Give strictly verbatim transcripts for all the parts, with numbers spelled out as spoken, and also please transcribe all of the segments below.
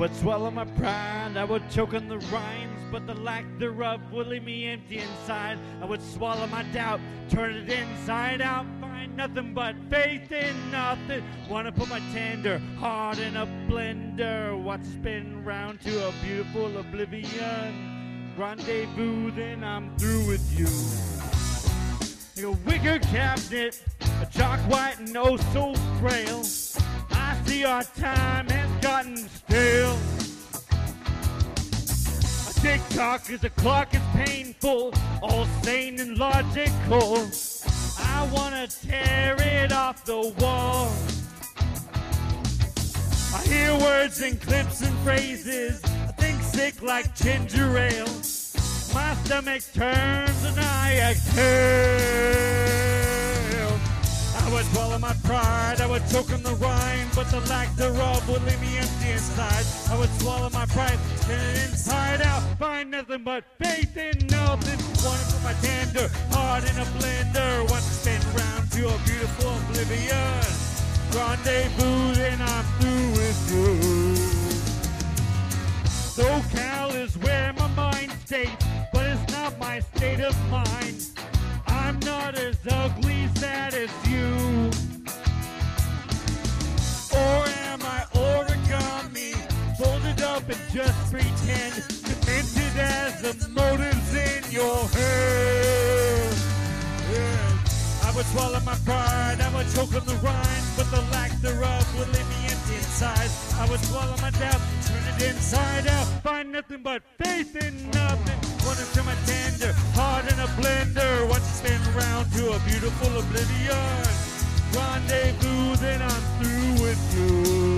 would swallow my pride, I would choke on the rinds, but the lack thereof would leave me empty inside. I would swallow my doubt, turn it inside out, find nothing but faith in nothing. Wanna put my tender heart in a blender, watch it spin round to a beautiful oblivion. Rendezvous, then I'm through with you. Like a wicker cabinet, a chalk white and oh so frail. I see our time has gotten stale. A tick-tock as a clock is painful, all sane and logical. I wanna tear it off the wall. I hear words and clips and phrases, I think sick like ginger ale. My stomach turns and I exhale. I would swallow my pride, I would choke on the rind, but the lack thereof would leave me empty inside. I would swallow my pride, turn it inside out, find nothing but faith in nothing. Wanna put my tender heart in a blender, watch it spin round to a beautiful oblivion. Rendezvous, then I'm through with you. SoCal is where my mind stays, but it's not my state of mind. I'm not as ugly, sad as you. Or am I origami, folded up and just pretend, demented as the motives in your head? Yeah. I would swallow my pride, I would choke on the rind, but the lack thereof would leave me empty inside. I would swallow my doubt, turn it inside out, find nothing but faith in nothing. Wanna turn my tender heart in a blender, watch it spin around to a beautiful oblivion. Rendezvous, then I'm through with you.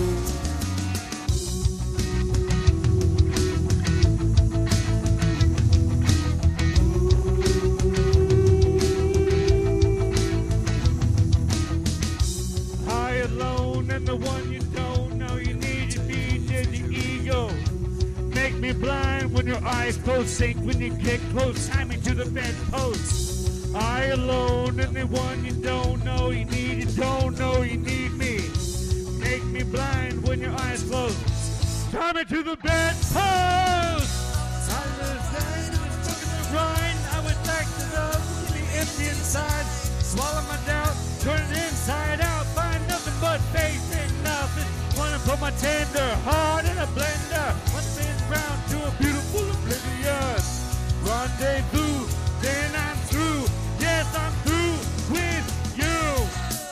And the one you don't know, you need to feed to the ego. Make me blind when your eyes close, sink when you get close, tie me to the bedpost. I alone and the one you don't know, you need, you don't know, you need me. Make me blind when your eyes close, tie me to the bedpost. I was dying, I was stuck in the rind, I was back to love, keep me empty inside. Swallow my doubt, turn it inside out, find nothing but faith in nothing. Wanna put my tender heart in a blender, wanna spin round to a beautiful oblivion. Rendezvous, then I'm through, yes I'm through with you.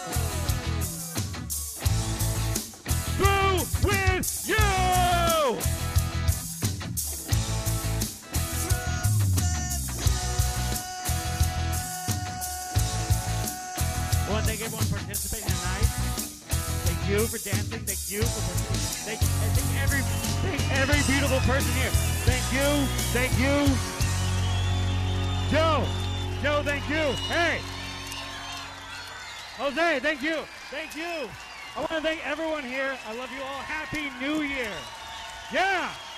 Through with you! I want to thank everyone participating tonight. Thank you for dancing. Thank you for participating. Thank, thank every, thank every beautiful person here. Thank you. Thank you. Joe. Joe, thank you. Hey. Jose, thank you. Thank you. I want to thank everyone here. I love you all. Happy New Year. Yeah.